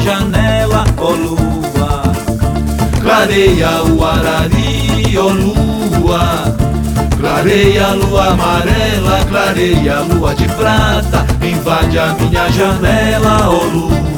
janela, ó lua. Clareia o arari, ó lua. Clareia a lua amarela, clareia a lua de prata, invade a minha janela, ó lua.